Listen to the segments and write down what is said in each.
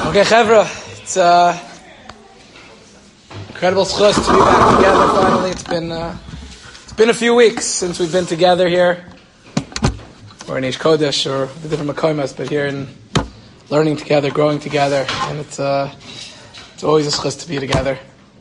Okay, Chevra, it's incredible schus to be back together finally. It's been a few weeks since we've been together here, or in Ish Kodesh, or the different Makomas, but here in learning together, growing together, and it's always a schus to be together.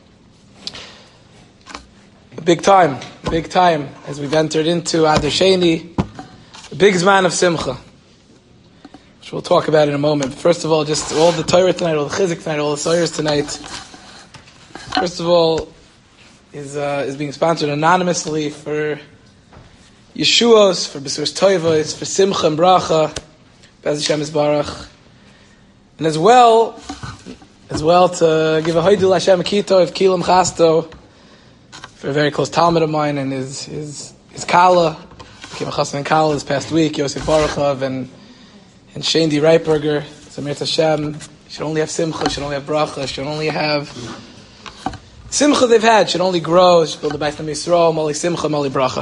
A big time as we've entered into Adar Sheni, the big zman of Simcha, which we'll talk about in a moment. But first of all, just all the Torah tonight, all the Chizik tonight, all the Soyers tonight. First of all, is being sponsored anonymously for Yeshuos, for Besuros Toivos, for Simcha and Bracha, Bez Hashem Yisbarach, and as well to give a Hoidul Hashem Kito of Kilam Chasto for a very close Talmud of mine and his Kala, became a Chassan and Kala this past week, Yosef Baruchov and Shane D. Reitberger, Zamir Hashem. Should only have Simcha, should only have Bracha, should only have Simcha they've had, should only grow, should build a Beit Yisrael, Mali Simcha, Mali Bracha.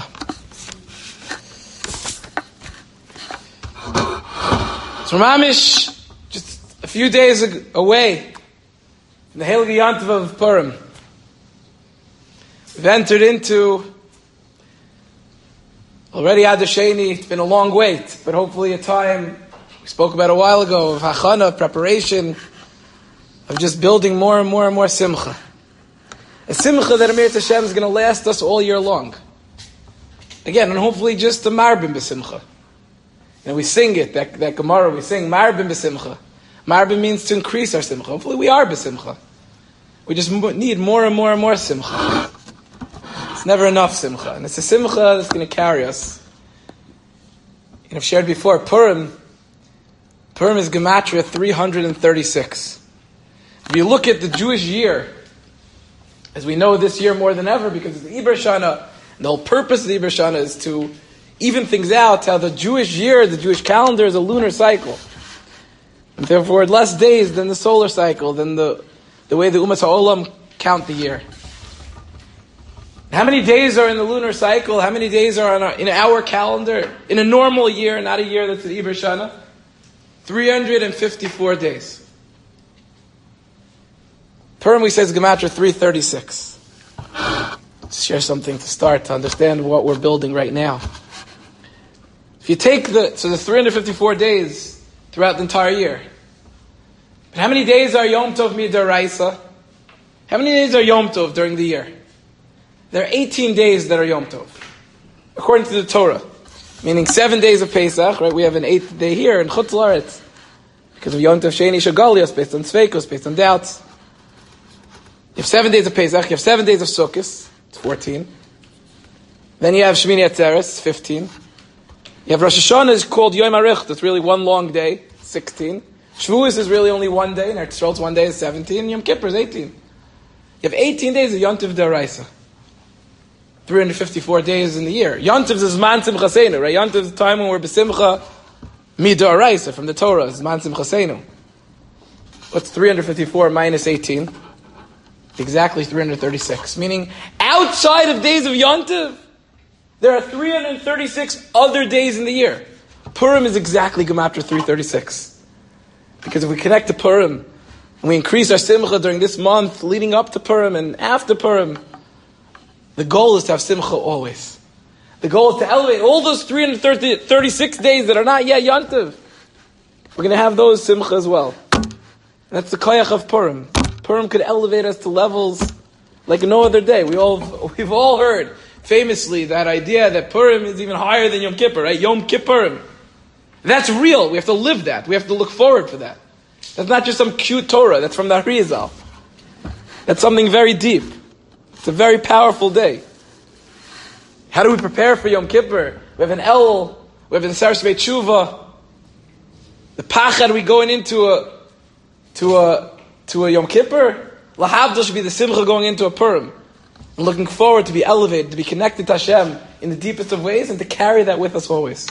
So Mamish, just a few days away from the Heilige Yantiv of Purim, we've entered into already Adar Sheni. It's been a long wait, but hopefully a time we spoke about a while ago of hachana, of preparation, of just building more and more and more simcha. A simcha that Amir Hashem is going to last us all year long. Again, and hopefully just the marbim b'simcha. And we sing it, that Gemara, we sing marbim b'simcha. Marbim means to increase our simcha. Hopefully we are b'simcha. We just need more and more and more simcha. It's never enough simcha. And it's a simcha that's going to carry us. I've shared before, Purim is Gematria 336. If you look at the Jewish year, as we know this year more than ever, because it's the Iber Shana, and the whole purpose of the Iber Shana is to even things out, how the Jewish year, the Jewish calendar is a lunar cycle. And therefore, less days than the solar cycle, than the way the Umas HaOlam count the year. How many days are in the lunar cycle? How many days are in our calendar? In a normal year, not a year that's the Iber Shana? 354 days. Purim, we say, is Gematria 336. Let's share something to start to understand what we're building right now. If you take the 354 days throughout the entire year. But how many days are Yom Tov Midaraisa? How many days are Yom Tov during the year? There are 18 days that are Yom Tov, according to the Torah. Meaning 7 days of Pesach, right? We have an 8th day here in Chutz La'aretz, because of Yom Tov Sheni Shagalios, based on Sveikos, based on doubts. You have 7 days of Pesach, you have 7 days of Sukkot, it's 14. Then you have Shemini Atzeres, 15. You have Rosh Hashanah is called Yom Arich, that's really one long day, 16. Shavuos is really only one day, and Eretz Yisrael's one day is 17, and Yom Kippur is 18. You have 18 days of Yom Tov D'Oraisa. 354 days in the year. Yom Tov is Zman Simcha Seinu, right? Yom Tov is the time when we're B'Simcha Mid'Oraisa, from the Torah, Zman Simcha Seinu. What's 354 minus 18? Exactly 336. Meaning, outside of days of Yom Tov, there are 336 other days in the year. Purim is exactly Gematria 336. Because if we connect to Purim, and we increase our Simcha during this month, leading up to Purim and after Purim, the goal is to have Simcha always. The goal is to elevate all those 336 days that are not yet Yom Tov. We're going to have those Simcha as well. And that's the Koyach of Purim. Purim could elevate us to levels like no other day. We've all heard famously that idea that Purim is even higher than Yom Kippur, right? Yom Kippurim. That's real. We have to live that. We have to look forward for that. That's not just some cute Torah. That's from the Arizal. That's something very deep. It's a very powerful day. How do we prepare for Yom Kippur? We have an El, we have an Saras Tshuva. The Pachad we going into a Yom Kippur. Lahavdil should be the Simcha going into a Purim. And looking forward to be elevated, to be connected to Hashem in the deepest of ways, and to carry that with us always.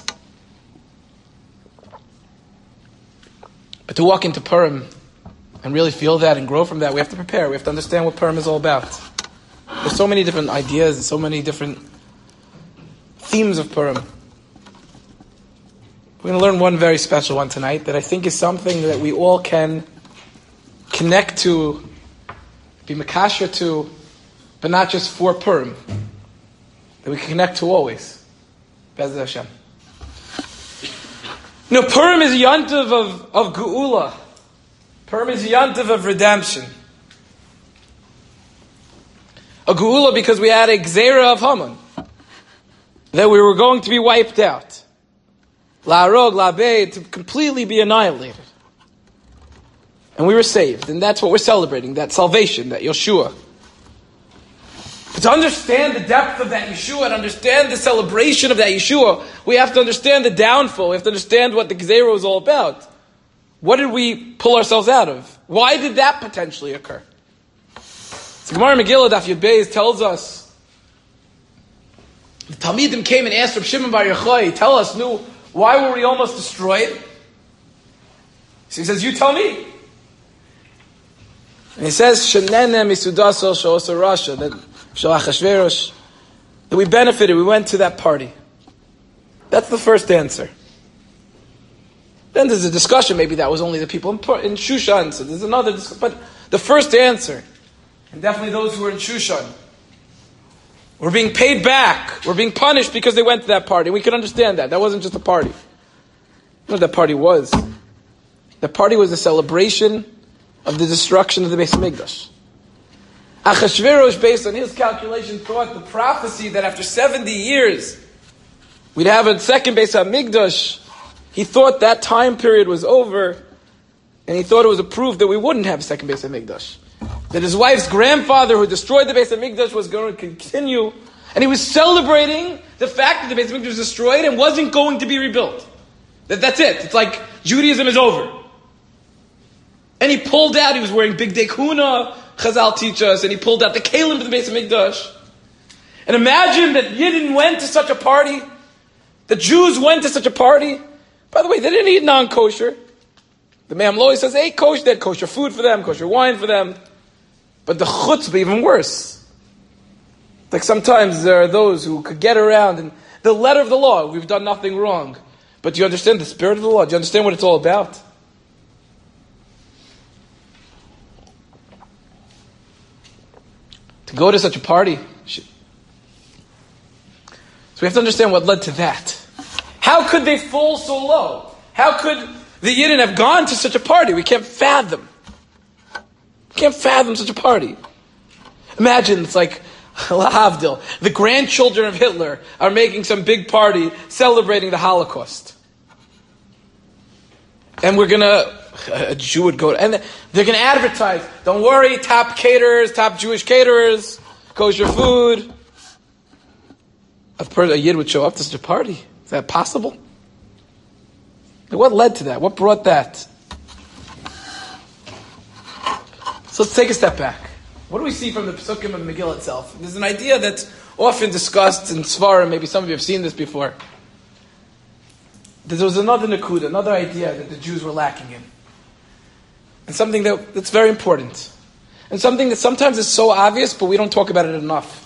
But to walk into Purim and really feel that and grow from that, we have to prepare. We have to understand what Purim is all about. There's so many different ideas and so many different themes of Purim. We're going to learn one very special one tonight that I think is something that we all can connect to, be makasher to, but not just for Purim. That we can connect to always. Be'ez Hashem. Purim is a yontiv of Geula. Purim is a yontiv of redemption. A Geula because we had a Gzeira of Haman. That we were going to be wiped out. La'arog, la'bei, to completely be annihilated. And we were saved. And that's what we're celebrating, that salvation, that Yeshua. But to understand the depth of that Yeshua, and understand the celebration of that Yeshua, we have to understand the downfall. We have to understand what the Gzeira was all about. What did we pull ourselves out of? Why did that potentially occur? So Gemara Megillah Daf Yud Beis tells us, the Talmidim came and asked Reb Shimon Bar Yochai, tell us, why were we almost destroyed? So he says, you tell me. And he says, Shenene misudaso she'osa Rasha, that we benefited, we went to that party. That's the first answer. Then there's a discussion, maybe that was only the people in Shushan, so there's another discussion. But the first answer, and definitely those who were in Shushan, were being paid back, were being punished because they went to that party. We can understand that. That wasn't just a party. You know what that party was? The party was a celebration of the destruction of the Beis Hamikdash. Achashverosh, based on his calculation, thought the prophecy that after 70 years we'd have a second Beis Hamikdash. He thought that time period was over, and he thought it was a proof that we wouldn't have a second Beis Hamikdash. That his wife's grandfather, who destroyed the Beis Hamikdash, was going to continue, and he was celebrating the fact that the Beis Hamikdash was destroyed and wasn't going to be rebuilt. That's it. It's like Judaism is over. And he pulled out. He was wearing big dekuna. Chazal teach us, and he pulled out the kalim of the Beis Hamikdash. And imagine that Yidden went to such a party. The Jews went to such a party. By the way, they didn't eat non-kosher. The Mamloi says they ate kosher. They had kosher food for them, kosher wine for them. But the chutzpah even worse. Like sometimes there are those who could get around and the letter of the law. We've done nothing wrong. But do you understand the spirit of the law? Do you understand what it's all about? To go to such a party. So we have to understand what led to that. How could they fall so low? How could the Yidden have gone to such a party? We can't fathom. We can't fathom such a party. Imagine, it's like, Lahavdil, the grandchildren of Hitler are making some big party celebrating the Holocaust. And a Jew would go, and they're going to advertise, don't worry, top caterers, top Jewish caterers, kosher food. A Yid would show up to such a party. Is that possible? What led to that? What brought that? So let's take a step back. What do we see from the Pesukim of the Megillah itself? There's an idea that's often discussed in Svarim, maybe some of you have seen this before. There was another Nakuda, another idea that the Jews were lacking in. And something that's very important. And something that sometimes is so obvious, but we don't talk about it enough.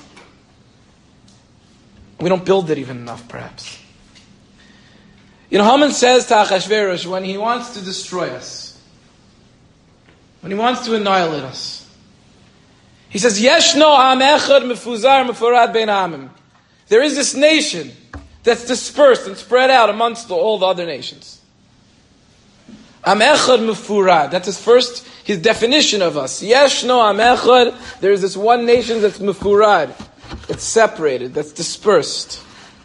We don't build it even enough, perhaps. Haman says to Achashverosh, when he wants to destroy us, when he wants to annihilate us, he says, Yeshno am echad mefuzar mefurad bein ha'amim. There is this nation that's dispersed and spread out amongst all the other nations. Am echad mefurad. That's his definition of us. Yeshno am echad. There is this one nation that's mefurad. It's separated, that's dispersed.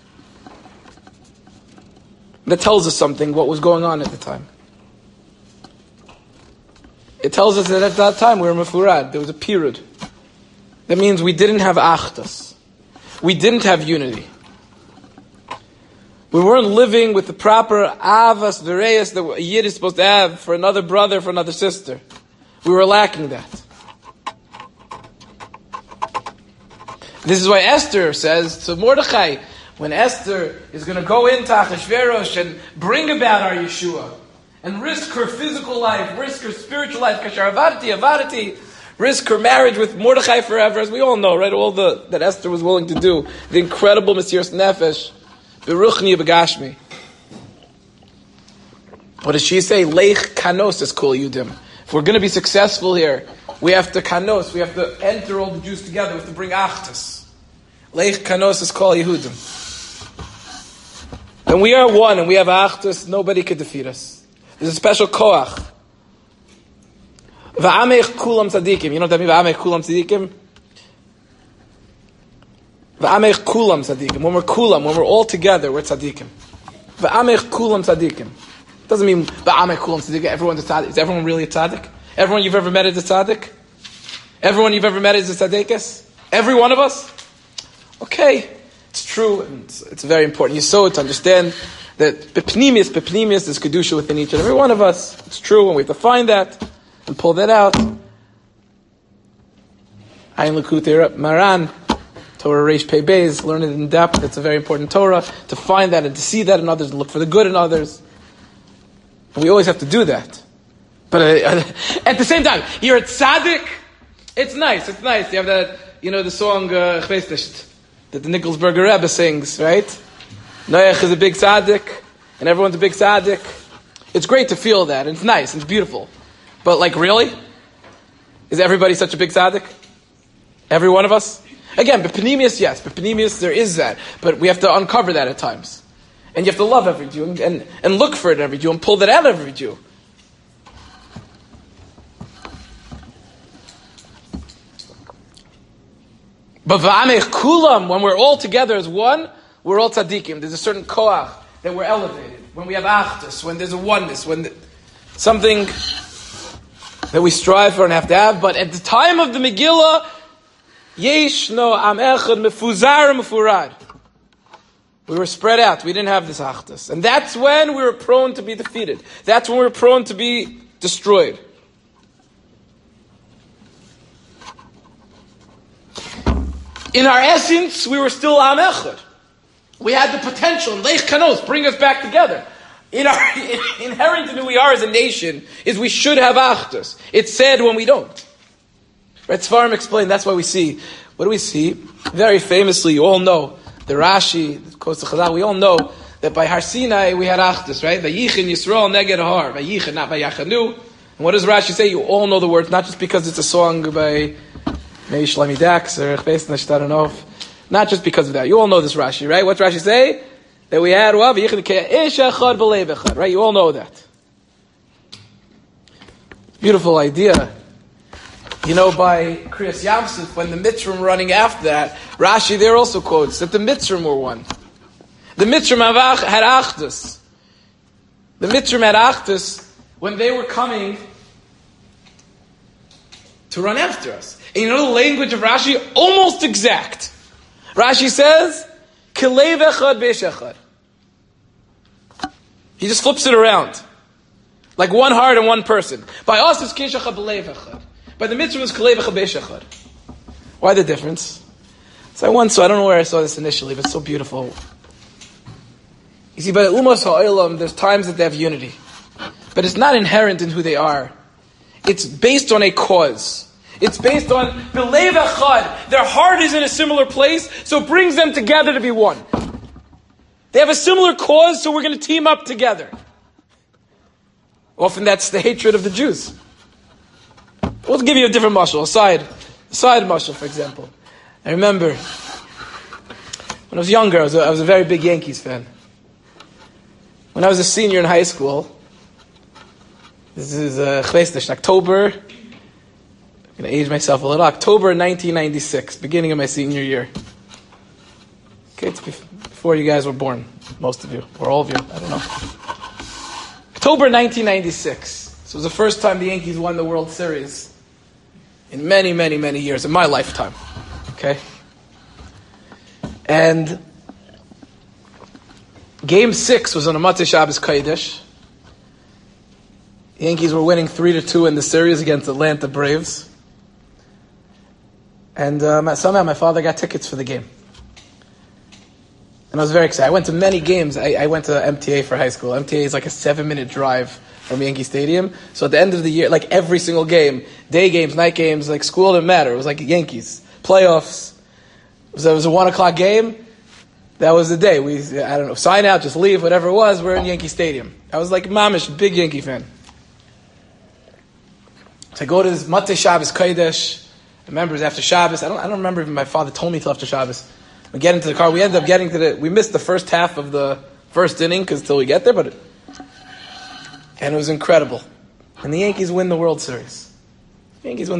That tells us something, what was going on at the time. It tells us that at that time we were mefurad. There was a period. That means we didn't have achdus. We didn't have unity. We weren't living with the proper avas v'reyas that a Yid is supposed to have for another brother, for another sister. We were lacking that. This is why Esther says to Mordechai, when Esther is going to go into Achashverosh and bring about our Yeshua, and risk her physical life, risk her spiritual life, kasher avarti, risk her marriage with Mordechai forever, as we all know, right? All that Esther was willing to do, the incredible Mesiras Nefesh, beruchni begashmi. What does she say? Leich kanos is kol yudim. If we're going to be successful here, we have to kanos, we have to enter all the Jews together, we have to bring achtus. Leich kanos is called Yehudim. And we are one, and we have achtus, nobody could defeat us. There's a special koach. Va'amech kulam tzadikim. You know what that means, va'amech kulam tzadikim? Va'amech kulam tzadikim. When we're all together, we're tzadikim. Va'amech kulam tzadikim. Doesn't mean va'amech kulam tzadikim. Everyone's a tzaddik. Is everyone really a tzaddik? Everyone you've ever met is a tzaddik? Everyone you've ever met is a tzaddikus? Every one of us? Okay, it's true, and it's very important. You saw it to understand that bepnimius, there's kedusha within each and every one of us. It's true, and we have to find that and pull that out. Ayin L'Kutei Maran, Torah Reish Pei Beis, learn it in depth. It's a very important Torah to find that and to see that in others and look for the good in others. And we always have to do that. But at the same time, you're a tzaddik. It's nice. You have that, the song Ich weiß nicht, that the Nikolsberger Rebbe sings, right? Noach is a big tzaddik, and everyone's a big tzaddik. It's great to feel that, and it's nice, and it's beautiful. But really? Is everybody such a big tzaddik? Every one of us? Again, b'panemius, yes. B'panemius, there is that. But we have to uncover that at times. And you have to love every Jew, and look for it in every Jew, and pull that out of every Jew. But v'amech kulam, when we're all together as one, we're all tzaddikim. There's a certain koach that we're elevated. When we have achtus, when there's a oneness, when something that we strive for and have to have. But at the time of the Megillah, yesh no am echad mefuzar mefurad. We were spread out. We didn't have this achtus. And that's when we were prone to be defeated. That's when we were prone to be destroyed. In our essence, we were still Am Echad. We had the potential, Leich Kanos, bring us back together. Inherent in who we are as a nation is we should have Achdus. It's sad when we don't. Right, Sfarim explained, that's why we see. What do we see? Very famously, you all know, the Rashi, the Kos Chazal, we all know that by Har Sinai we had Achdus, right? Vayichin Yisrael neged Har. Vayichin, not Vayachanu. And what does Rashi say? You all know the words, not just because it's a song by maybe Shlomi Dax or Chvesnish, I don't know. Not just because of that. You all know this Rashi, right? What's Rashi say? That we had, right? You all know that. Beautiful idea. By Kriyas Yamsuf, when the Mitzrim running after that, Rashi there also quotes that the Mitzrim were one. The Mitzrim had Achdus. The Mitzrim had Achdus when they were coming to run after us. And the language of Rashi? Almost exact. Rashi says, Kilev echad beish echad. He just flips it around. Like one heart and one person. By us it's kish echad b'leiv echad. By the Mitzvah it's Kilev echad beish echad. Why the difference? I don't know where I saw this initially, but it's so beautiful. You see, by the Umas ha'olam, there's times that they have unity. But it's not inherent in who they are. It's based on a cause. It's based on B'leiv Echad. Their heart is in a similar place, so it brings them together to be one. They have a similar cause, so we're going to team up together. Often that's the hatred of the Jews. We'll give you a different mashal, a side mashal, for example. I remember when I was younger, I was a very big Yankees fan. When I was a senior in high school, this is October. I'm going to age myself a little. October 1996, beginning of my senior year. Okay, it's before you guys were born. Most of you, or all of you, I don't know. October 1996. This was the first time the Yankees won the World Series in many, many, many years, in my lifetime. Okay? And Game 6 was on a Motzei Shabbos Kodesh. The Yankees were winning 3-2 in the series against Atlanta Braves. And somehow my father got tickets for the game. And I was very excited. I went to many games. I went to MTA for high school. MTA is like a 7-minute drive from Yankee Stadium. So at the end of the year, like every single game, day games, night games, like school didn't matter. It was like Yankees. Playoffs. It was a 1 o'clock game. That was the day. Sign out, just leave, whatever it was. We're in Yankee Stadium. I was like mamish, big Yankee fan. So I go to this Matei Shabbos Kodesh. I remember it was after Shabbos. I don't remember if my father told me till after Shabbos. We get into the car. We ended up getting we missed the first half of the first inning because till we get there, and it was incredible. And the Yankees win the World Series. And it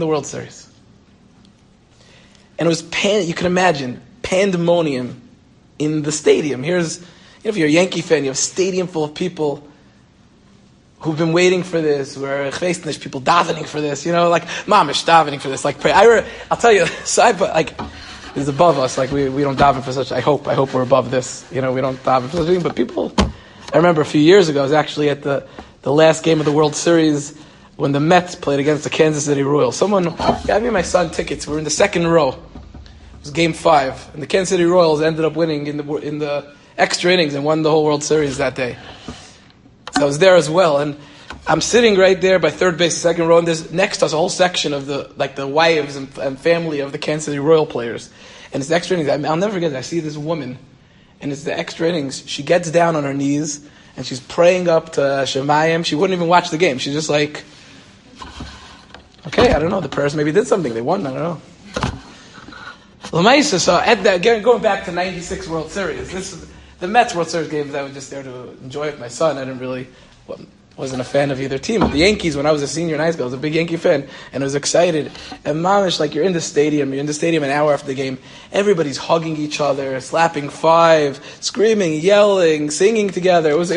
was you can imagine pandemonium in the stadium. If you're a Yankee fan, you have a stadium full of people who've been waiting for this, who are chveistnish, people davening for this, like mamish davening for this, like pray. I'll tell you, is above us. Like we don't daven for such. I hope we're above this. We don't daven for such thing. But people, I remember a few years ago, I was actually at the last game of the World Series when the Mets played against the Kansas City Royals. Someone got me and my son tickets. We're in the second row. It was Game 5, and the Kansas City Royals ended up winning in the extra innings and won the whole World Series that day. So I was there as well, and I'm sitting right there by third base, second row, and there's next to us a whole section of the wives and family of the Kansas City Royal players. And it's the extra innings. I'll never forget it. I see this woman, and it's the extra innings. She gets down on her knees, and she's praying up to Shemayim. She wouldn't even watch the game. She's just like, okay, I don't know. The prayers maybe did something. They won. I don't know. Lamaisa, so going back to '96 World Series, this is the Mets World Series games. I was just there to enjoy it with my son. I wasn't a fan of either team. But the Yankees, when I was a senior in high school, I was a big Yankee fan, and I was excited. And mamish, like you're in the stadium an hour after the game, everybody's hugging each other, slapping five, screaming, yelling, singing together. It was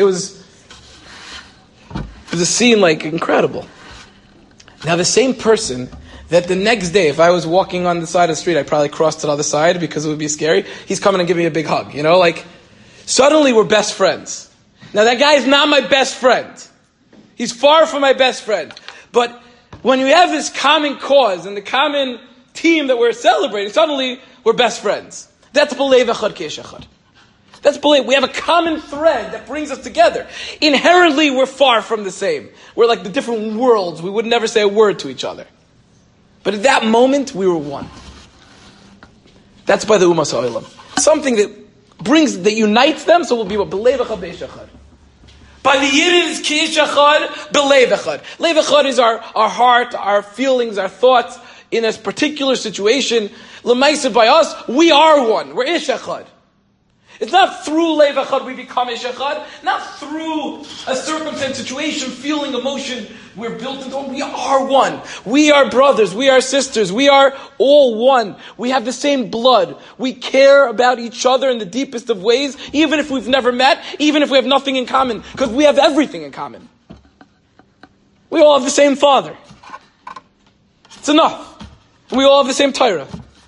a scene like incredible. Now the same person that the next day, if I was walking on the side of the street, I'd probably cross to the other side because it would be scary. He's coming and giving me a big hug, suddenly we're best friends. Now that guy is not my best friend. He's far from my best friend. But when we have this common cause and the common team that we're celebrating, suddenly we're best friends. That's b'leiv echad k'ish echad. That's b'leiv. We have a common thread that brings us together. Inherently, we're far from the same. We're like the different worlds. We would never say a word to each other. But at that moment, we were one. That's by the Umas Ha'olam. Something that unites them, so we'll be what b'leiv echad k'ish echad. By the Yidden is K'ish Echad, B'leiv Echad. Leiv Echad is our heart, our feelings, our thoughts in a particular situation. L'maisa by us, we are one. We're Ish Echad. It's not through Leiv Echad we become Ish Echad. Not through a circumstance, situation, feeling, emotion. We're built into one. We are one. We are brothers. We are sisters. We are all one. We have the same blood. We care about each other in the deepest of ways, even if we've never met, even if we have nothing in common, because we have everything in common. We all have the same Father. It's enough. We all have the same Torah.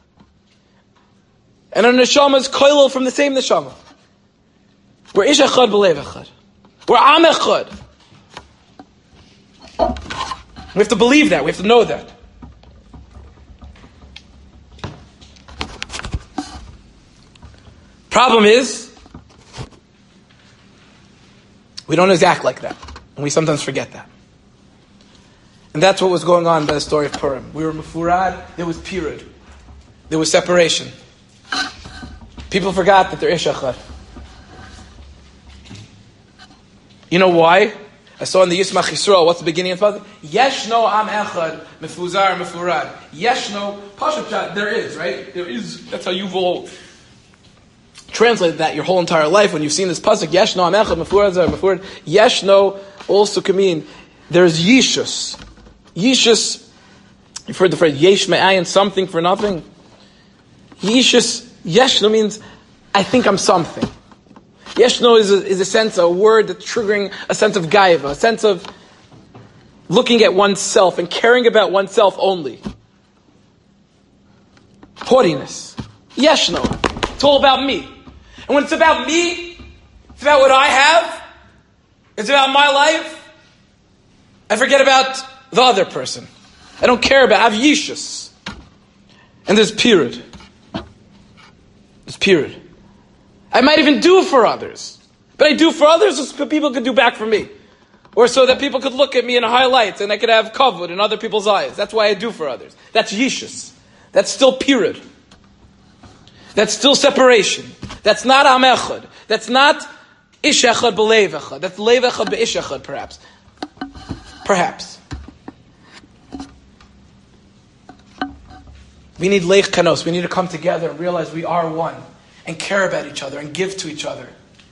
And our neshama is koilel from the same neshama. We're ish echad b'leiv echad. We're am echad. We have to believe that. We have to know that. Problem is, we don't always act like that. And we sometimes forget that. And that's what was going on by the story of Purim. We were mefurad, there was pirud. There was separation. People forgot that they're ish echad. You know why? I saw in the Yismach Yisrael, what's the beginning of the pasuk? Yeshno am echad, mefuzar, mefurad. Yeshno, pasuk, there is, right? There is. That's how you've all translated that your whole entire life when you've seen this pasuk. Yeshno am echad, mefurad. Yeshno also can mean there's yishus. Yishus, you've heard the phrase yesh me'ayin, something for nothing. Yishus, yeshno means I think I'm something. Yeshno is a sense, a word that's triggering a sense of gaiva, a sense of looking at oneself and caring about oneself only. Haughtiness. Yeshno. It's all about me. And when it's about me, it's about what I have, it's about my life, I forget about the other person. I don't care about, I have yishus. And there's pirud. There's pirud. I might even do for others. But I do for others so people could do back for me. Or so that people could look at me in highlights and I could have kavod in other people's eyes. That's why I do for others. That's yishus. That's still pirud. That's still separation. That's not am echad. That's not ish echad b'leiv echad. That's leiv echad b'ish echad, perhaps. Perhaps. We need leich kanos. We need to come together and realize we are one and care about each other and give to each other.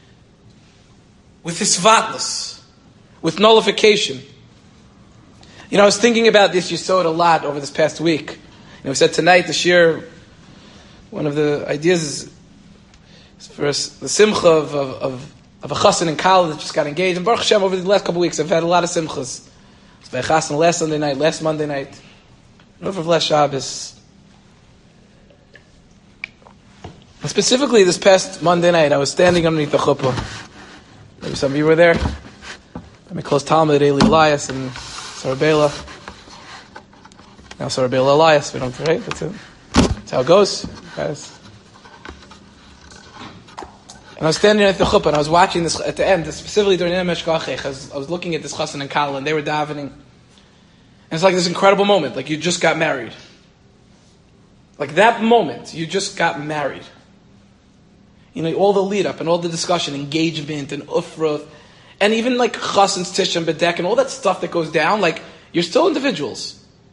With hisvatlis, with nullification. I was thinking about this Yesod a lot over this past week. We said tonight, this year, one of the ideas is for us, the simcha of a chassan in Kala that just got engaged. And Baruch Hashem, over the last couple of weeks, I've had a lot of simchas. It's by chassan last Sunday night, last Monday night, over last Shabbos. And specifically, this past Monday night, I was standing underneath the chuppah. Maybe some of you were there. I'm close Talmud, Eli Elias, and Sarabela. Now Sarabela Elias, we don't, right? That's it. That's how it goes, guys. And I was standing at the chuppah, and I was watching this at the end, specifically during the Meshkachech. I was looking at this chassan and kala, and they were davening. And it's like this incredible moment, like you just got married. Like that moment, you just got married. All the lead up and all the discussion, engagement and ufroth, and even like chassan's tish and bedek and all that stuff that goes down, like you're still individuals.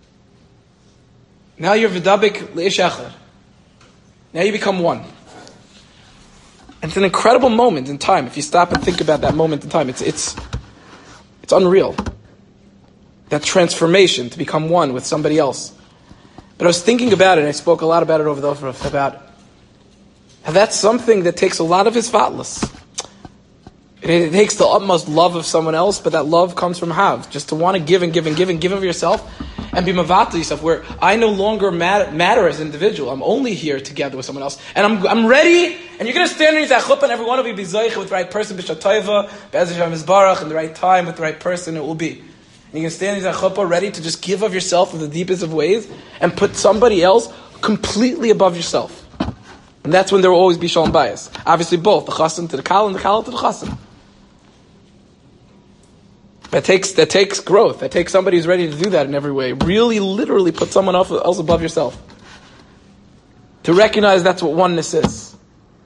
Now you're v'dabik leish echad. Now you become one. And it's an incredible moment in time. If you stop and think about that moment in time, it's unreal. That transformation to become one with somebody else. But I was thinking about it, and I spoke a lot about it over the Ofruf, about how that's something that takes a lot of hisvatlis. It takes the utmost love of someone else, but that love comes from Hav. Just to want to give and give and give and give of yourself, and be mavatal yourself, where I no longer matter as an individual. I'm only here together with someone else. And I'm ready, and you're going to stand underneath that chuppah, and every one of you be zoich with the right person, b'shat tova, be'ez Hashem yisbarach, in the right time, with the right person, it will be. And you're going to stand underneath that chuppah, ready to just give of yourself in the deepest of ways, and put somebody else completely above yourself. And that's when there will always be shalom bayis. Obviously both, the chassan to the kala, and the kala to the chassan. That takes growth. That takes somebody who's ready to do that in every way. Really, literally put someone else above yourself. To recognize that's what oneness is.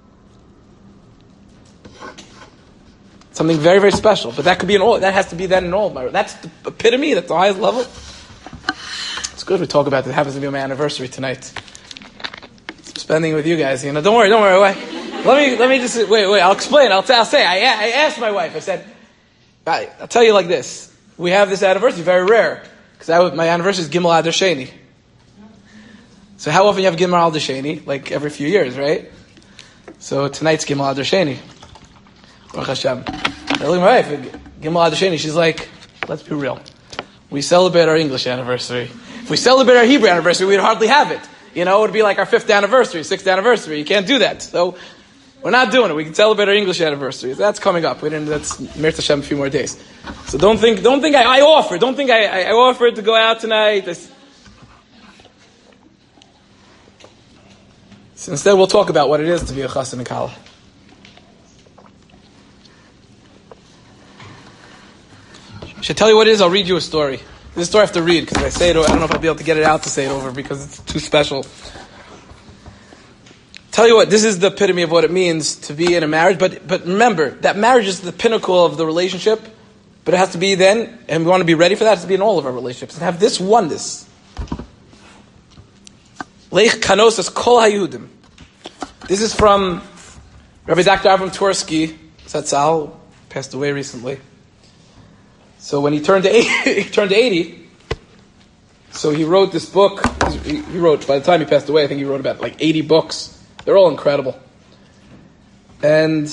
Something very, very special. But that could be in all. That has to be that in all. That's the epitome. That's the highest level. It's good we talk about that. It happens to be my anniversary tonight. Spending with you guys. Don't worry. Let me just wait. I'll explain. I'll say. I asked my wife. I said, I'll tell you like this. We have this anniversary, very rare. Because my anniversary is Gimel Adar Sheni. So how often you have Gimel Adar Sheni? Like every few years, right? So tonight's Gimel Adar Sheni. Baruch Hashem. I look at my wife, Gimel Adar Sheni, she's like, let's be real. We celebrate our English anniversary. If we celebrate our Hebrew anniversary, we'd hardly have it. It would be like our 5th anniversary, 6th anniversary. You can't do that. So we're not doing it. We can celebrate our English anniversary. That's coming up. That's Mirz Hashem a few more days. So don't think I offered. Don't think I offered to go out tonight. So instead we'll talk about what it is to be a chassan and kala. Should I tell you what it is? I'll read you a story. This is a story I have to read because if I say it, I don't know if I'll be able to get it out to say it over because it's too special. Tell you what, this is the epitome of what it means to be in a marriage. But remember, that marriage is the pinnacle of the relationship. But it has to be then, and we want to be ready for that, it has to be in all of our relationships. And have this oneness. Leich kanosas kol hayudim. This is from Rabbi Dr. Avram Tversky, Zatzal, passed away recently. So when he turned to 80, so he wrote this book. He wrote, by the time he passed away, I think he wrote about 80 books. They're all incredible. And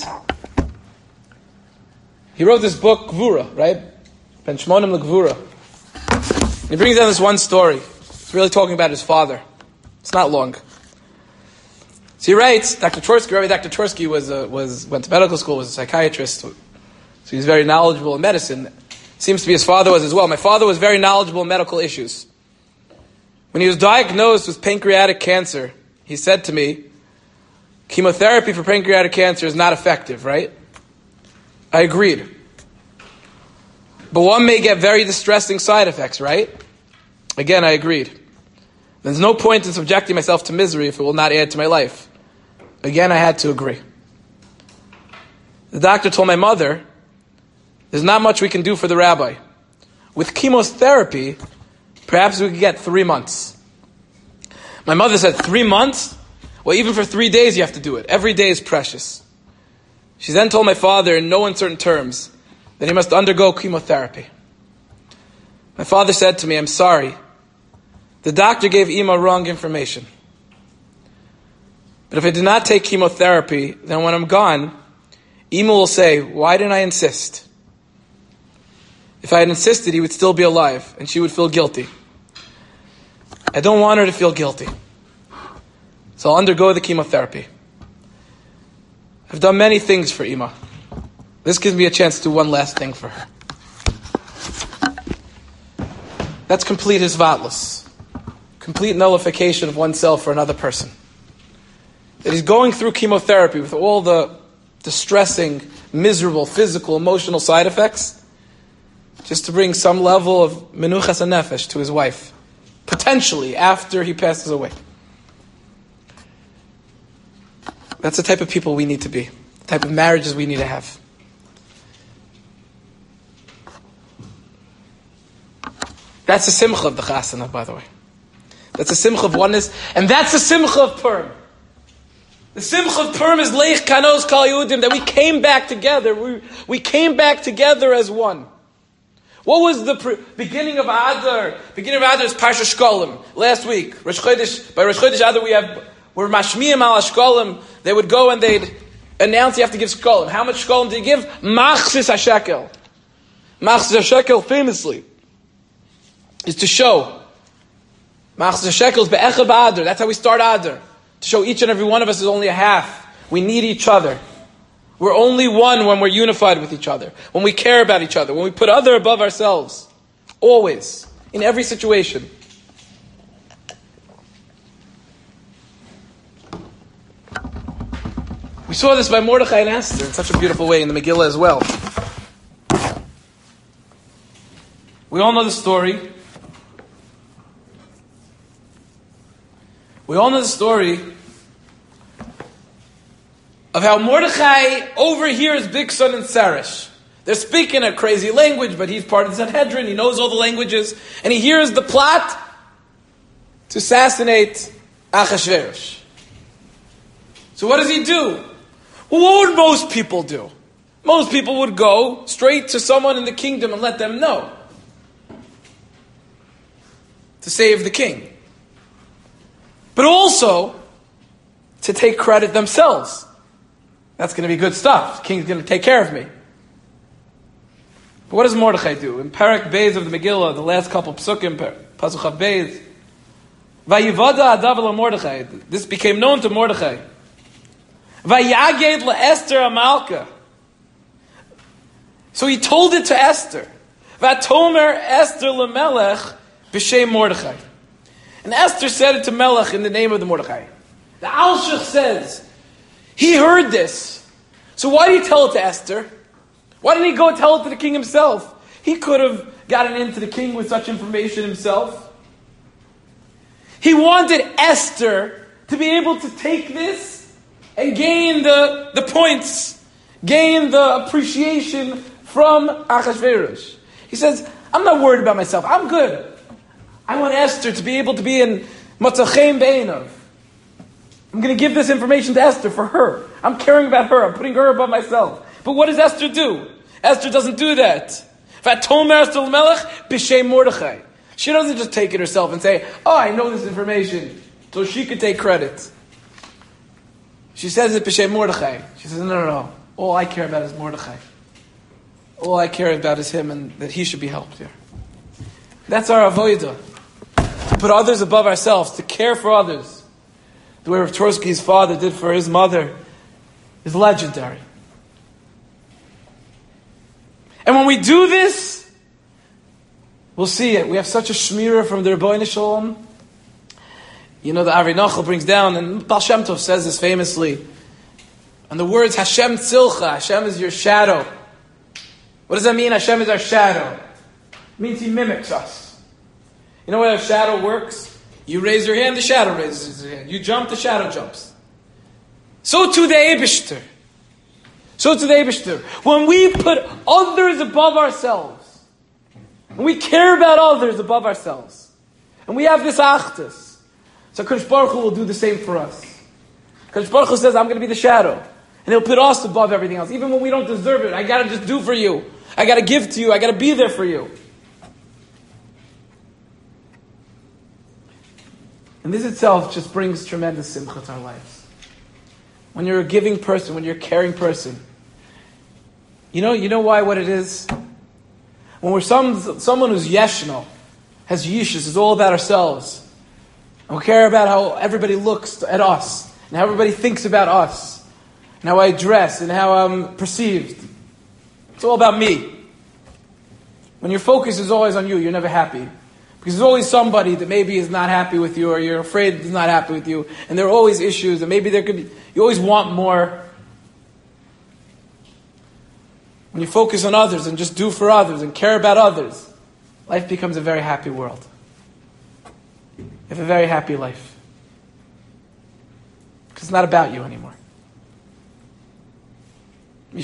he wrote this book, Gvura, right? Ben Shmonim LeGvura. He brings down this one story. It's really talking about his father. It's not long. So he writes, Rabbi Dr. Tversky went to medical school, was a psychiatrist, so he's very knowledgeable in medicine. Seems to be his father was as well. My father was very knowledgeable in medical issues. When he was diagnosed with pancreatic cancer, he said to me, chemotherapy for pancreatic cancer is not effective, right? I agreed. But one may get very distressing side effects, right? Again, I agreed. There's no point in subjecting myself to misery if it will not add to my life. Again, I had to agree. The doctor told my mother, there's not much we can do for the rabbi. With chemotherapy, perhaps we could get 3 months. My mother said, 3 months? Well, even for 3 days you have to do it. Every day is precious. She then told my father in no uncertain terms that he must undergo chemotherapy. My father said to me, I'm sorry. The doctor gave Ima wrong information. But if I do not take chemotherapy, then when I'm gone, Ima will say, why didn't I insist? If I had insisted, he would still be alive, and she would feel guilty. I don't want her to feel guilty. So I'll undergo the chemotherapy. I've done many things for Ima. This gives me a chance to do one last thing for her. That's complete hisvatlus. Complete nullification of oneself for another person. That he's going through chemotherapy with all the distressing, miserable, physical, emotional side effects, just to bring some level of menuchas hanefesh to his wife, potentially after he passes away. That's the type of people we need to be, the type of marriages we need to have. That's the simcha of the chasana, by the way. That's the simcha of oneness, and that's the simcha of Purim. The simcha of Purim is leich kanos kal Yehudim, that we came back together. We came back together as one. What was the beginning of Adar? Beginning of Adar is Parsha Shkolim. Last week, by Rosh Chodesh Adar, we're mashmiyim al Shkolim. They would go and they'd announce you have to give Shkolim. How much Shkolim did you give? Machzis HaShekel. Machzis HaShekel, famously, is to show. Machzis HaShekel is be'echad ba'adar. That's how we start Adar. To show each and every one of us is only a half. We need each other. We're only one when we're unified with each other. When we care about each other. When we put other above ourselves. Always. In every situation. We saw this by Mordechai and Esther in such a beautiful way in the Megillah as well. We all know the story. We all know the story of how Mordechai overhears Bigson and Saresh. They're speaking a crazy language, but he's part of the Sanhedrin. He knows all the languages. And he hears the plot to assassinate Achashverosh. So what does he do? Well, what would most people do? Most people would go straight to someone in the kingdom and let them know. To save the king. But also to take credit themselves. That's going to be good stuff. The king's going to take care of me. But what does Mordechai do? In Parak Beis of the Megillah, the last couple psukim, Pasuk Chav Beis, Vayivada adav la Mordechai. This became known to Mordechai. Vayaged la Esther Amalka. So he told it to Esther. Vatomer Esther lemelech b'shem Mordechai. And Esther said it to Melech in the name of the Mordechai. The Alshich says, he heard this. So why did he tell it to Esther? Why didn't he go tell it to the king himself? He could have gotten into the king with such information himself. He wanted Esther to be able to take this and gain the points, gain the appreciation from Achashverosh. He says, I'm not worried about myself. I'm good. I want Esther to be able to be in Matzachem Be'einav. I'm going to give this information to Esther for her. I'm caring about her. I'm putting her above myself. But what does Esther do? Esther doesn't do that. Vatomer Esther l'melech b'shem Mordechai. She doesn't just take it herself and say, oh, I know this information, so she could take credit. She says it b'shem Mordechai. She says, no. All I care about is Mordechai. All I care about is him and that he should be helped here. That's our avodah. To put others above ourselves, to care for others. The way Rav Trotsky's father did for his mother is legendary. And when we do this, we'll see it. We have such a shmirah from the Rebbeinu Shalom. You know, the Ari Nachal brings down, and Baal Shem Tov says this famously, and the words Hashem Tzilcha, Hashem is your shadow. What does that mean? Hashem is our shadow. It means He mimics us. You know how a shadow works? You raise your hand, the shadow raises his hand. You jump, the shadow jumps. So too the Eibishter. When we put others above ourselves, when we care about others above ourselves, and we have this achdus, So Kadosh Baruch Hu will do the same for us. Kadosh Baruch Hu says, I'm going to be the shadow. And He'll put us above everything else. Even when we don't deserve it, I got to just do for you. I got to give to you. I got to be there for you. And this itself just brings tremendous simcha to our lives. When you're a giving person, when you're a caring person, you know why what it is? When we're someone who's yeshno, has yishus, is all about ourselves, and we care about how everybody looks at us, and how everybody thinks about us, and how I dress, and how I'm perceived. It's all about me. When your focus is always on you, you're never happy. Because there's always somebody that maybe is not happy with you, or you're afraid is not happy with you, and there are always issues, and maybe there could be, you always want more. When you focus on others and just do for others and care about others, life becomes a very happy world. You have a very happy life. Because it's not about you anymore. That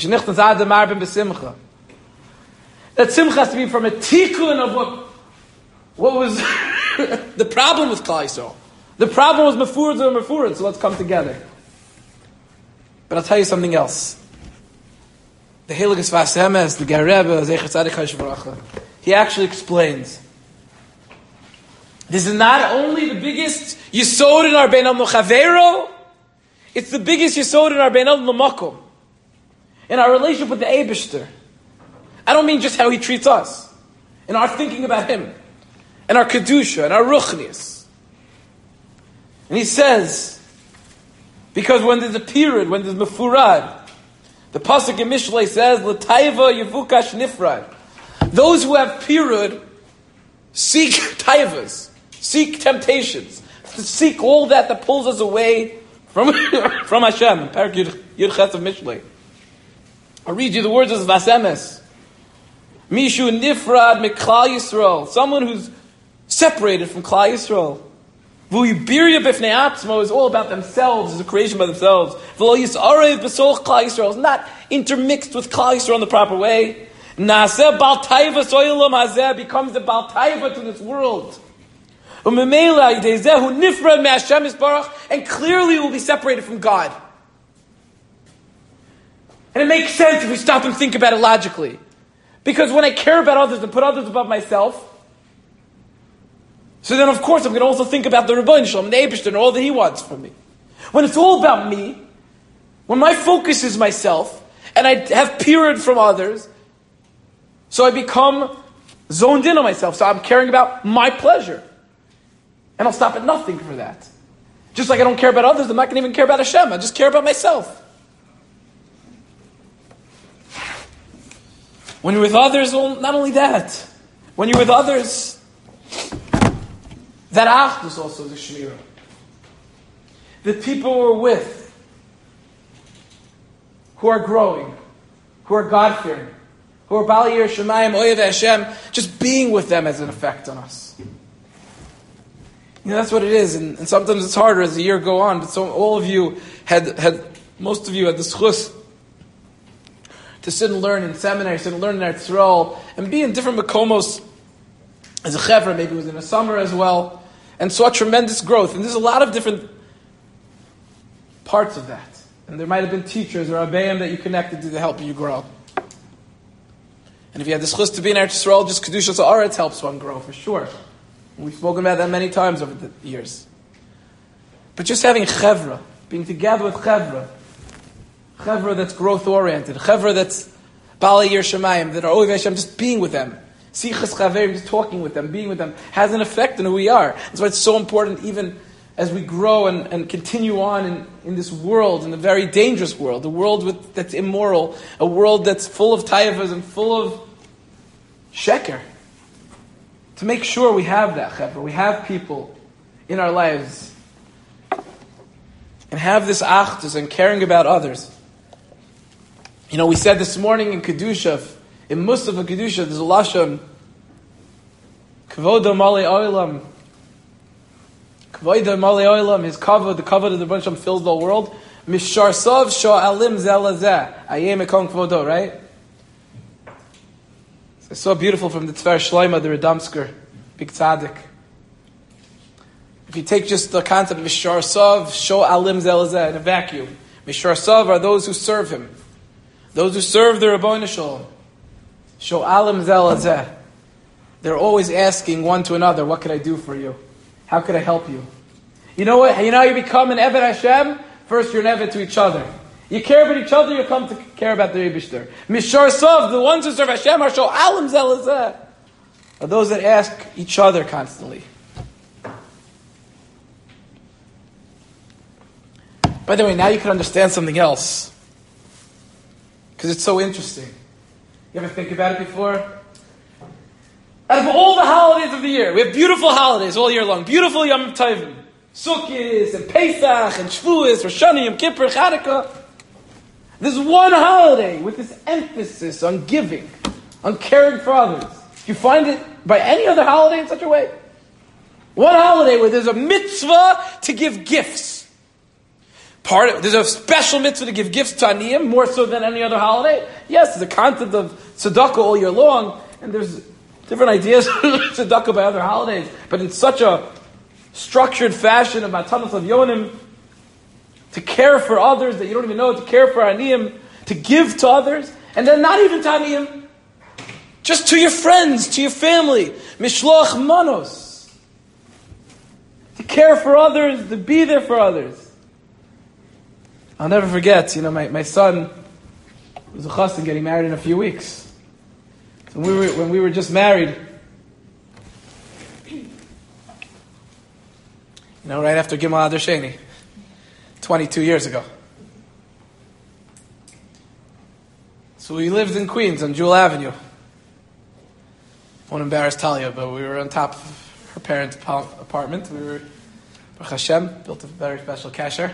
simcha has to be from a tikkun of what was the problem with Klal Yisrael. The problem was mefurad, so let's come together. But I'll tell you something else. The Heilige Sfas Emes, the Ger Rebbe, Zecher Tzadik HaShem Baruch, he actually explains. This is not only the biggest yesod in our Bein Adam L'Chavero, it's the biggest yesod in our Bein Adam L'Makom. In our relationship with the Eibishter. I don't mean just how he treats us. In our thinking about him. And our Kedusha, and our Ruchnius. And he says, because when there's a period, when there's Mefurad, the Pasuk in Mishlei says, L'taiva yevukash nifrad. Those who have pirud seek taivas, seek temptations, seek all that pulls us away from Hashem. Parak Yud Ches of Mishlei. I'll read you the words of Sfas Emes. Mishu nifrad miklal Yisrael. Someone who's separated from Klal Yisrael. V'yibirya b'fnei atzmo is all about themselves, is a creation by themselves. V'lo yisarev b'soch Klal Yisrael is not intermixed with Klal Yisrael in the proper way. Naaseh bal taiva so'ilam hazeh becomes the bal taiva to this world. U'memela yidezehu nifrad me'Hashem yisbarach, and clearly will be separated from God. And it makes sense if we stop and think about it logically. Because when I care about others and put others above myself, so then of course I'm going to also think about the Rebbeinu Shalom, the Eibishter, and all that he wants from me. When it's all about me, when my focus is myself, and I have period from others, so I become zoned in on myself, so I'm caring about my pleasure. And I'll stop at nothing for that. Just like I don't care about others, I'm not going to even care about Hashem, I just care about myself. When you're with others, well, not only that, when you're with others, that achdus also is a shmirah. The people we're with, who are growing, who are God-fearing, who are Bali Yireh Shamayim, Oyev Hashem, just being with them has an effect on us. That's what it is, and sometimes it's harder as the year go on, but so all of you most of you had the schus to sit and learn in seminary, sit and learn in Eretz Yisrael, and be in different makomos as a chevra, maybe it was in the summer as well, and saw tremendous growth. And there's a lot of different parts of that. And there might have been teachers or abayim that you connected to help you grow. And if you had the schus to be in Eretz Yisrael, just Kedushas Haaretz helps one grow, for sure. We've spoken about that many times over the years. But just having chevra, being together with chevra that's growth-oriented, chevra that's Bali Yireh Shamayim, that are Oyev Hashem, just being with them. Sichas Chaverim, just talking with them, being with them, has an effect on who we are. That's why it's so important, even as we grow and continue on in this world, in a very dangerous world, a world that's immoral, a world that's full of taivas and full of sheker. To make sure we have that chevra, we have people in our lives, and have this achdus and caring about others. We said this morning in Kedusha, in Musaf and Kedusha, there's a lashon, Kvoda Malei Olam. Kvoda Malei Olam, his kavod, the kavod of the Rebbeinu Shalom fills the whole world. Mishar Sov Sho'alim Zelazeh. Ayem Ekon Kvodo, right? It's so beautiful from the Tver Shloima, the Radomsker, big tzaddik. If you take just the concept of Mishar Sav, Sho Alim Zelazeh in a vacuum. Mishar Sav are those who serve him. Those who serve the Rabboni Shalom. Sho Alim Zelazeh. They're always asking one to another, what could I do for you? How could I help you? You know what? You know how you become an Eved Hashem? First you're an Eved to each other. You care about each other, you come to care about the Eibishter. Mishar Sav, the ones who serve Hashem are Sho Alim Zelazeh. Are those that ask each other constantly. By the way, now you can understand something else. Because it's so interesting. You ever think about it before? Out of all the holidays of the year, we have beautiful holidays all year long. Beautiful Yom Tovim. Sukkot and Pesach and Shavuos, Rosh Hashanah, Yom Kippur, Chanukah. There's one holiday with this emphasis on giving, on caring for others. You find it by any other holiday in such a way? One holiday where there's a mitzvah to give gifts. There's a special mitzvah to give gifts to Aniyim, more so than any other holiday. Yes, there's a concept of tzedakah all year long, and there's different ideas of tzedakah by other holidays, but in such a structured fashion of Matanos of Yonim, to care for others that you don't even know, to care for Aniyim, to give to others, and then not even to Aniyim, just to your friends, to your family, mishloach manos, to care for others, to be there for others. I'll never forget, my son was a chassan getting married in a few weeks. So when we were just married, right after Gimel Adar Sheni, 22 years ago. So we lived in Queens on Jewel Avenue. I won't embarrass Talia, but we were on top of her parents' apartment. We were, Baruch Hashem, built a very special kasher.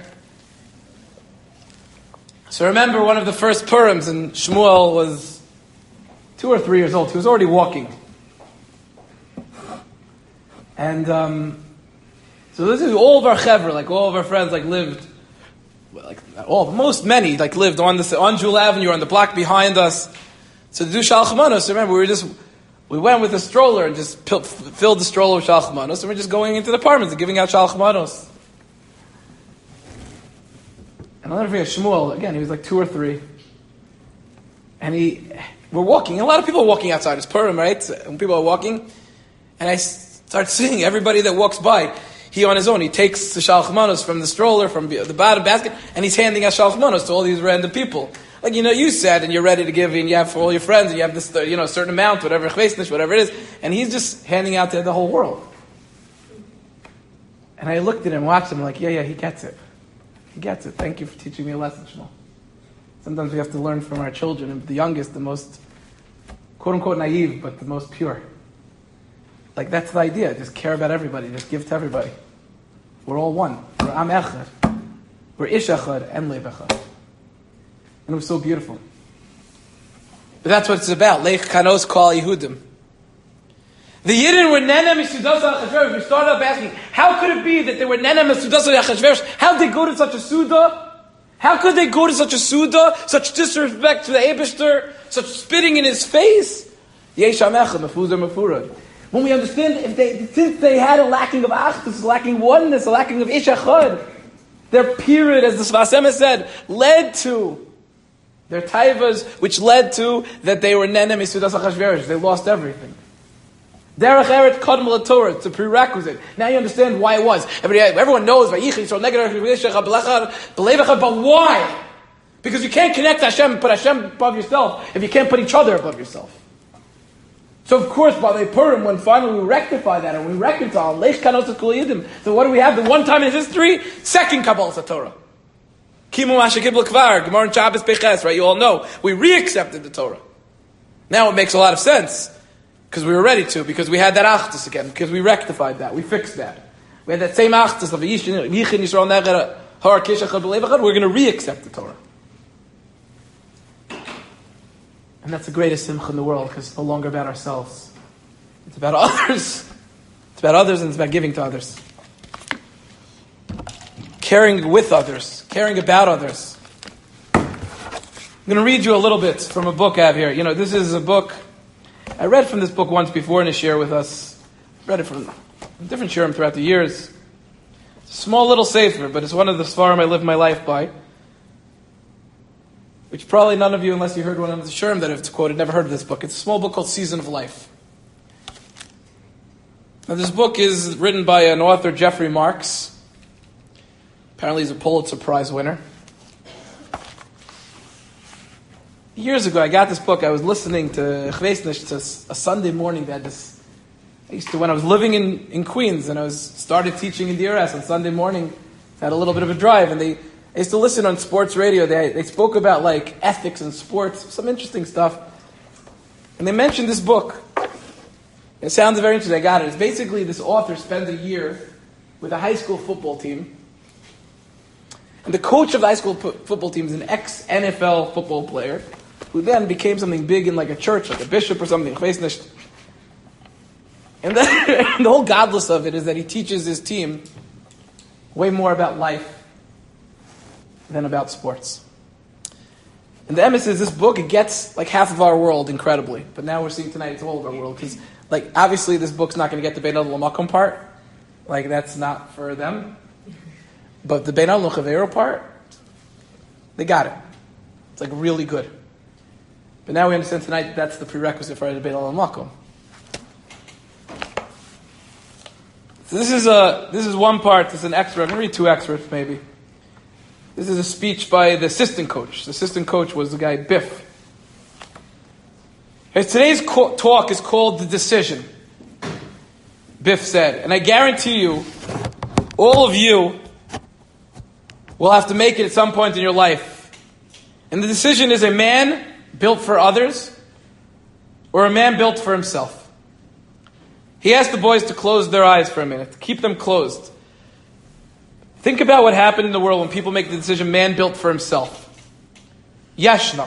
So remember, one of the first Purims, and Shmuel was 2 or 3 years old. He was already walking. And so this is all of our chevra, like all of our friends, lived, many lived on Jewel Avenue, on the block behind us. So to do Shalach Manos, remember, we went with a stroller and just filled the stroller with Shalach Manos, and we're just going into the apartments and giving out Shalach Manos. And I'll never forget Shmuel, again, he was 2 or 3. And we're walking, and a lot of people are walking outside. It's Purim, right? When people are walking, and I start seeing everybody that walks by, he on his own, he takes the Shalach Manos from the stroller, from the bottom basket, and he's handing out Shalach Manos to all these random people. You said, and you're ready to give, and you have for all your friends, and you have this, a certain amount, whatever it is, and he's just handing out to the whole world. And I looked at him, watched him, yeah, he gets it. He gets it. Thank you for teaching me a lesson, Shmuel. Sometimes we have to learn from our children, and the youngest, the most, quote-unquote, naive, but the most pure. That's the idea. Just care about everybody. Just give to everybody. We're all one. We're Am Echad. We're Ish Echad and Lev Echad. And it was so beautiful. But that's what it's about. Leich Kanos Kol Yehudim. The Yidden were Nene Misudasa Achashverosh. We started off asking, how could it be that they were Nene Misudasa Achashverosh? How did they go to such a Suda? How could they go to such a Suda? Such disrespect to the Eibishter? Such spitting in his face? Yesh Amechad, Mefuzah Mefurad. When we understand, since they had a lacking of Achdus, a lacking oneness, a lacking of Ish Echad, their period, as the Sfas Emes said, led to their taivas, which led to that they were Nene Misudasa Achashverosh. They lost everything. Derech Eretz Kadmol LaTorah, it's a prerequisite. Now you understand why it was. Everyone knows, but why? Because you can't connect Hashem and put Hashem above yourself if you can't put each other above yourself. So of course, by the Purim, when finally we rectify that and we reconcile, so what do we have? The one time in history, second Kabbalah Torah. Kimu Mashakib L'Kvar, Gemara and Shabbos Peches, right? You all know. We re-accepted the Torah. Now it makes a lot of sense. Because we were ready to, because we had that achdus again, because we rectified that, we fixed that. We had that same achdus of Yichin Yisrael Neger Har Kishachad B'Levachad, we're going to re-accept the Torah. And that's the greatest simcha in the world, because it's no longer about ourselves. It's about others. It's about others and it's about giving to others. Caring with others. Caring about others. I'm going to read you a little bit from a book I have here. This is a book I read from this book once before in a share with us. Read it from different shirim throughout the years. Small little sefer, but it's one of the svarim I live my life by. Which probably none of you, unless you heard one of the Shurim that have quoted, never heard of this book. It's a small book called Season of Life. Now this book is written by an author, Jeffrey Marks. Apparently he's a Pulitzer Prize winner. Years ago, I got this book. I was listening to a Sunday morning. They had this. I used to, when I was living in Queens, and I started teaching in DRS on Sunday morning. I had a little bit of a drive, and I used to listen on sports radio. They spoke about like ethics in sports, some interesting stuff. And they mentioned this book. It sounds very interesting. I got it. It's basically this author spends a year with a high school football team. And the coach of the high school football team is an ex-NFL football player who then became something big in like a church, like a bishop or something. And then the whole godless of it is that he teaches his team way more about life than about sports. And the emes is this book, it gets like half of our world incredibly. But now we're seeing tonight it's all of our world. Because like obviously this book's not going to get the Bein Adam L'Makom part. Like that's not for them. But the Bein Adam L'Chavero part, they got it. It's like really good. But now we understand tonight that's the prerequisite for the Bein Adam L'Makom. So this is one part, this is an excerpt. I'm going to read two excerpts maybe. This is a speech by the assistant coach. The assistant coach was the guy Biff. Today's talk is called The Decision. Biff said, and I guarantee you, all of you will have to make it at some point in your life. And the decision is a man built for others or a man built for himself. He asked the boys to close their eyes for a minute, to keep them closed. Think about what happened in the world when people make the decision, man built for himself. Yashna.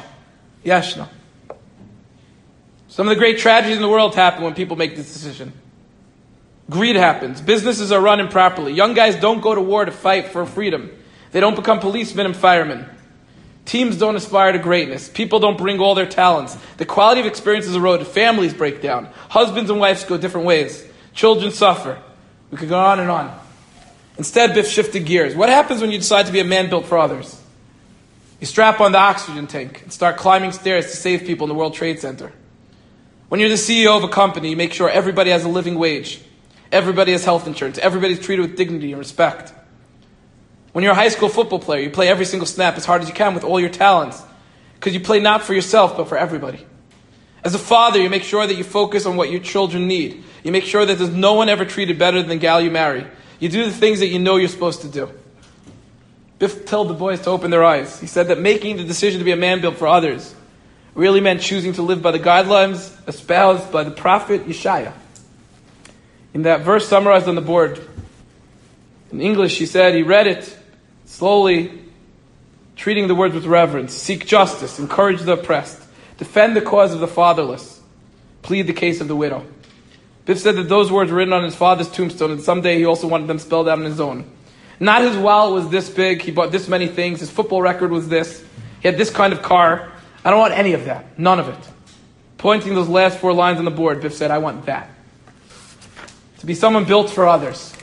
Some of the great tragedies in the world happen when people make this decision. Greed happens. Businesses are run improperly. Young guys don't go to war to fight for freedom. They don't become policemen and firemen. Teams don't aspire to greatness. People don't bring all their talents. The quality of experience is eroded. Families break down. Husbands and wives go different ways. Children suffer. We could go on and on. Instead, Biff shifted gears. What happens when you decide to be a man built for others? You strap on the oxygen tank and start climbing stairs to save people in the World Trade Center. When you're the CEO of a company, you make sure everybody has a living wage. Everybody has health insurance. Everybody's treated with dignity and respect. When you're a high school football player, you play every single snap as hard as you can with all your talents. Because you play not for yourself, but for everybody. As a father, you make sure that you focus on what your children need. You make sure that there's no one ever treated better than the gal you marry. You do the things that you know you're supposed to do. Biff told the boys to open their eyes. He said that making the decision to be a man built for others really meant choosing to live by the guidelines espoused by the prophet Yeshaya. In that verse summarized on the board, in English, he said, he read it slowly, treating the words with reverence. Seek justice, encourage the oppressed, defend the cause of the fatherless, plead the case of the widow. Biff said that those words were written on his father's tombstone, and someday he also wanted them spelled out on his own. Not his wallet was this big, he bought this many things, his football record was this, he had this kind of car. I don't want any of that, none of it. Pointing those last 4 lines on the board, Biff said, I want that. To be someone built for others.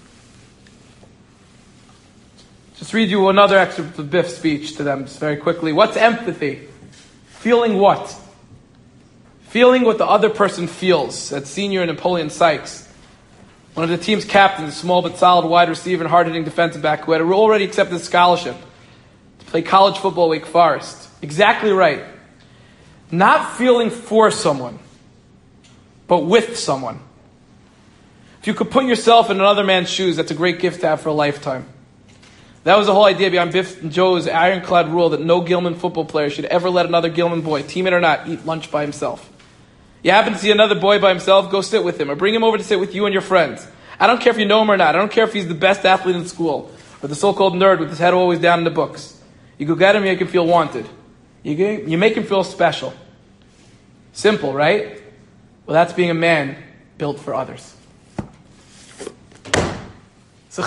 Just read you another excerpt of Biff's speech to them just very quickly. What's empathy? Feeling what? Feeling what the other person feels, said senior Napoleon Sykes, one of the team's captains, a small but solid wide receiver and hard-hitting defensive back who had already accepted a scholarship to play college football at Wake Forest. Exactly right. Not feeling for someone, but with someone. If you could put yourself in another man's shoes, that's a great gift to have for a lifetime. That was the whole idea behind Biff and Joe's ironclad rule that no Gilman football player should ever let another Gilman boy, teammate or not, eat lunch by himself. You happen to see another boy by himself, go sit with him, or bring him over to sit with you and your friends. I don't care if you know him or not. I don't care if he's the best athlete in school, or the so-called nerd with his head always down in the books. You go get him, you make him feel wanted. You make him feel special. Simple, right? Well, that's being a man built for others. So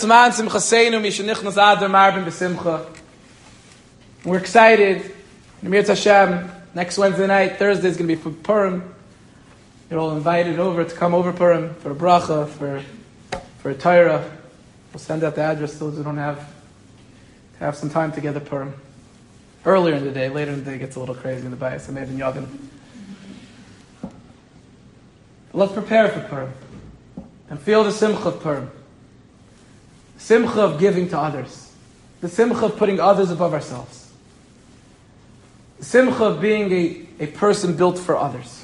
we're excited. Mir Hashem. Next Wednesday night, Thursday is going to be for Purim. You're all invited over to come over Purim for a bracha, for a Torah. We'll send out the address to those who don't have some time to get the Purim. Earlier in the day, later in the day it gets a little crazy in the bayis. I made in Yavin. Let's prepare for Purim and feel the simcha of Purim. The simcha of giving to others. The simcha of putting others above ourselves. The simcha of being a person built for others.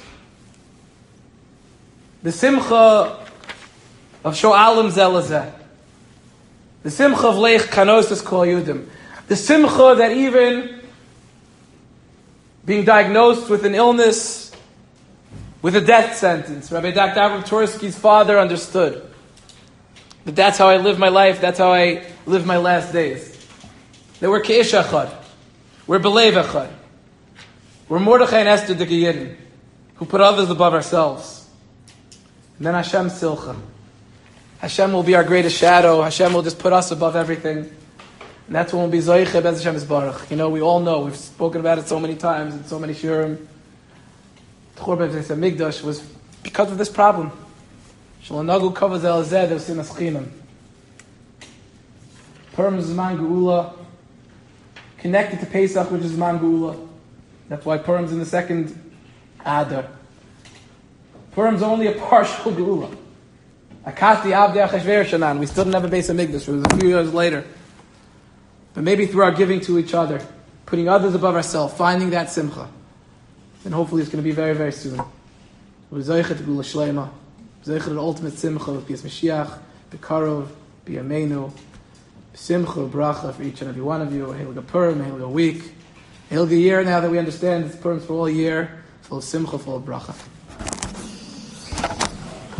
The simcha of sho'alim zelazeh. The simcha of leich kanosis kol yudim. The simcha that even being diagnosed with an illness, with a death sentence, Rabbi Dr. Avram Tursky's father understood that that's how I live my life, that's how I live my last days. That we're ke'ish echad, we're belev echad, we're Mordechai and Esther the Yidden, who put others above ourselves. And then Hashem silcha. Hashem will be our greatest shadow. Hashem will just put us above everything. And that's when we'll be Zoiche Bez Hashem Yisbarach. You know, we all know, we've spoken about it so many times in so many shiurim. The Churban Beis Hamikdash was because of this problem. Shalanagu Kavaz El Zed of Sinas Chinam. Purim is Zman Geula, connected to Pesach, which is Zman Geula. That's why Purim's in the second Adar. Purim's only a partial Geula. Akati Avdei Achashverosh Shanan. We still didn't have a Beis Hamikdash. It was a few years later. But maybe through our giving to each other, putting others above ourselves, finding that simcha, then hopefully it's going to be very, very soon. We're Zoichet Geula Shleima. Zoichet the ultimate simcha of Pias Mashiach, Bekarov, B'Yameinu, Simcha, Bracha for each and every one of you. A Hilga Purim, a Hilga week, a Hilga year now that we understand it's Purim's for all year, full of simcha, full of bracha.